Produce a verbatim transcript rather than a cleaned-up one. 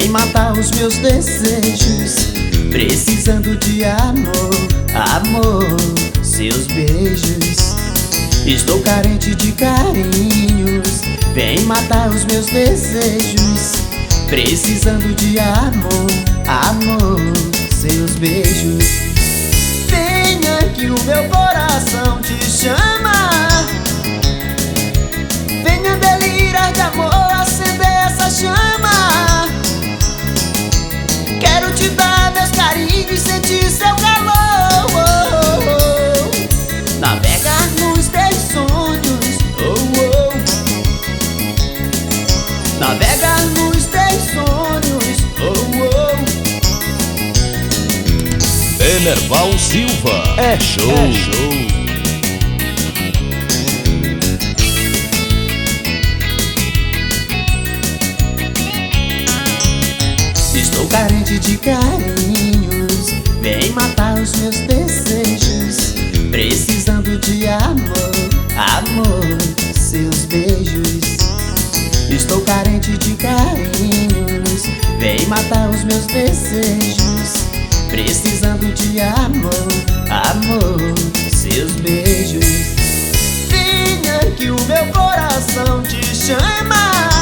vem matar os meus desejos, precisando de amor, amor, seus beijos. Estou carente de carinhos, vem matar os meus desejos, precisando de amor, amor, seus beijos. Venha que o meu coração te chama, venha delirar de amor, acender essa chama. Quero te dar meus carinhos e sentir seu calor, oh, oh, oh. Navegar nos teus sonhos, oh, oh. Navegar nos teus sonhos, oh, oh. Enerval Silva é show, é show. Estou carente de carinhos, vem matar os meus desejos, precisando de amor, amor, seus beijos. Estou carente de carinhos, vem matar os meus desejos, precisando de amor, amor, seus beijos. Venha que o meu coração te chama,